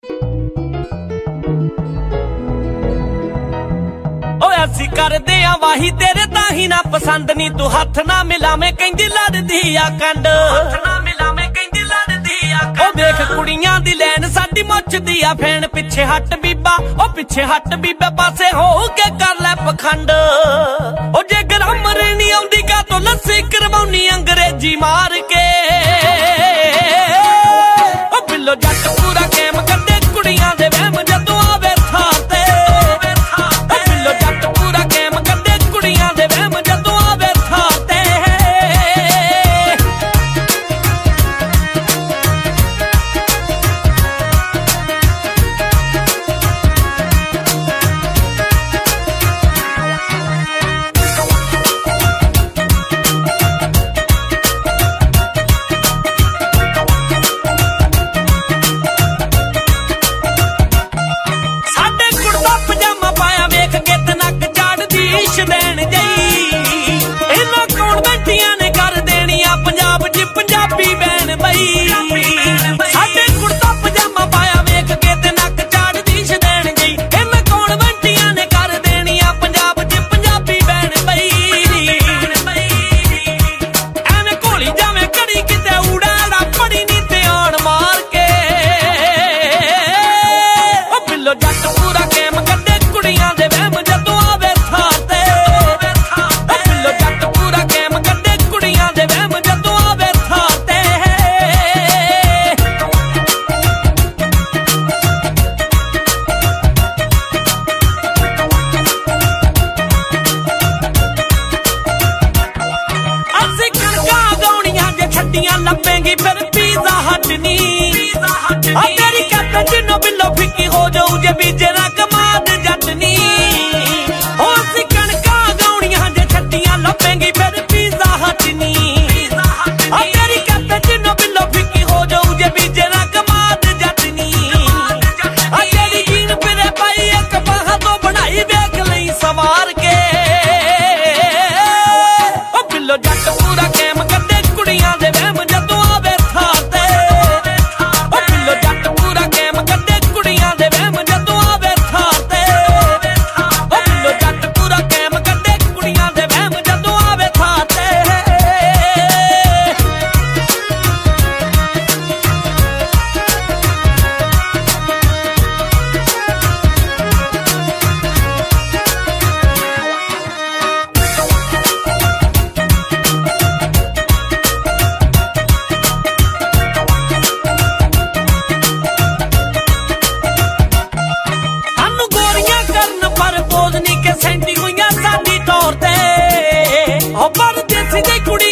ਅਸੀਂ ਕਰਦੇ ਆ ਵਾਹੀ ਤੇਰੇ ਤਾਂ ਹੀ ਨਾ ਪਸੰਦ ਨੀ ਤੂੰ ਹੱਥ ਨਾ ਮਿਲਾਵੇਂ ਕਹਿੰਦੀ ਲੜਦੀ ਆ ਕੰਡ ਹੱਥ ਨਾ ਮਿਲਾਵੇਂ ਕਹਿੰਦੀ ਲੜਦੀ ਆ ਕੰਡ। ਉਹ ਵੇਖ ਕੁੜੀਆਂ ਦੀ ਲੈਣ ਸਾਡੀ ਮੁੱਛਦੀ ਆ ਫੈਣ ਪਿੱਛੇ ਹੱਟ ਬੀਬਾ ਉਹ ਪਿੱਛੇ ਹੱਟ ਬੀਬਾ ਪਾਸੇ ਹੋ ਕੇ ਕਰ ਲੈ ਪਖੰਡ। ਉਹ ਜੇ ਗ੍ਰਾਮਰ ਨਹੀਂ ਆਉਂਦੀ ਕਾ ਤੋ ਲੱਸੀ ਕਰਵਾਉਣੀ ਅੰਗਰੇਜ਼ੀ ਮਾਰ ਕੇ। ਉਹ ਬਿੱਲੋ ਜੱਟ ਪੂਰਾ ਗੇਮ ਕੱਢੇ ਕੁੜੀਆਂ ਦੇ ਵਹਿਮ ਜਦੋਂ ਆਵੇ ਥਾਂ ਤੇ। ਸਾਡੇ ਕੁੜਤਾ ਪਜਾਮਾ ਪਾਇਆ ਵੇਖ ਕੇ ਤੇ ਨੱਕ ਚਾੜਦੀ ਸ਼ਦੈਣ ਗਈ। ਇਹਨਾਂ ਕੌਨਵੈਂਟੀਆਂ ਨੇ ਕਰ ਦੇਣੀਆਂ ਪੰਜਾਬ ਚ ਪੰਜਾਬੀ ਬੈਣ ਬਈ। ਐਵੇਂ ਘੋਲੀ ਜਾਵੇਂ ਕੜੀ ਕਿਤੇ ਉੜਾੜਾ ਪੜੀ ਨੀ ਤੇ ਆਣ ਮਾਰ ਕੇ। ਉਹ ਬਿੱਲੋ ਜੱਟ ਪੂਰਾ ਗੇਮ ਕੱਢੇ ਕੁੜੀਆਂ ਦੇ ਵਹਿਮ ਜਦੋਂ ਆਵੇ ਥਾਂ ਤੇ। ਉਹ ਬਿੱਲੋ ਜੱਟ ਪੂਰਾ ਗੇਮ ਕੱਢੇ ਕੁੜੀਆਂ ਦੇ ਵਹਿਮ ਜਦੋਂ ਆਵੇ ਥਾਂ ਤੇ। ਲੱਭੇਂਗੀ ਫਿਰ ਪੀਜ਼ਾ ਹੱਟ ਨੀ ਆ ਤੇਰੀ ਕੱਟ ਜਿੰਨੋਂ ਬਿੱਲੋ ਫਿੱਕੀ ਹੋ ਜਾਊ ਜੇ ਬੀਜੇ ਨਾ ਕਮਾਦ ਜੱਟ ਨੀ। ਉਹ ਅਸੀਂ ਕਣਕਾਂ ਗਾਉਣੀਆਂ ਜੇ ਛੱਡੀਆਂ ਲੱਭੇਂਗੀ ਫਿਰ ਪੀਜ਼ਾ ਹੱਟ ਨੀ ਆ ਤੇਰੀ ਕੱਟ ਜਿੰਨੋਂ ਬਿੱਲੋ ਫਿੱਕੀ ਹੋ ਜਾਊ ਜੇ ਬੀਜੇ ਨਾ ਕਮਾਦ ਜੱਟ ਨੀ। ਆ ਜਿਹੜੀ ਜੀਨ ਫਿਰੇ ਪਾਈ ਇੱਕ ਬਾਹਾਂ ਤੋਂ ਬਣਾਈ ਵੇਖ ਲਈ ਸਵਾਰ ਕੇ। ਉਹ ਬਿੱਲੋ ਜੱਟ ਪੂਰਾ ਗੇਮ ਕੱਢੇ ਕੁੜੀਆਂ ਦੇ ਵਹਿਮ ਜਦੋਂ ਆਵੇ ਥਾਂ ਤੇ। ਉਹ ਬਿੱਲੋ ਜੱਟ ਪੂਰਾ ਗੇਮ ਕੱਢੇ ਕੁੜੀਆਂ ਦੇ ਵਹਿਮ ਜਦੋਂ ਆਵੇ ਥਾਂ ਤੇ। ਉਹ ਬਿੱਲੋ ਜੱਟ ਪੂਰਾ ਗੇਮ ਕੱਢੇ ਕੁੜੀਆਂ ਦੇ ਵਹਿਮ ਜਦੋਂ ਆਵੇ ਥਾਂ ਤੇ। ਸੈਂਡੀ ਹੋਈਆਂ ਸਾਡੀ ਤੌਰ ਤੇ। ਉਹ ਪਰਦੇਸੀ ਦੀ ਕੁੜੀ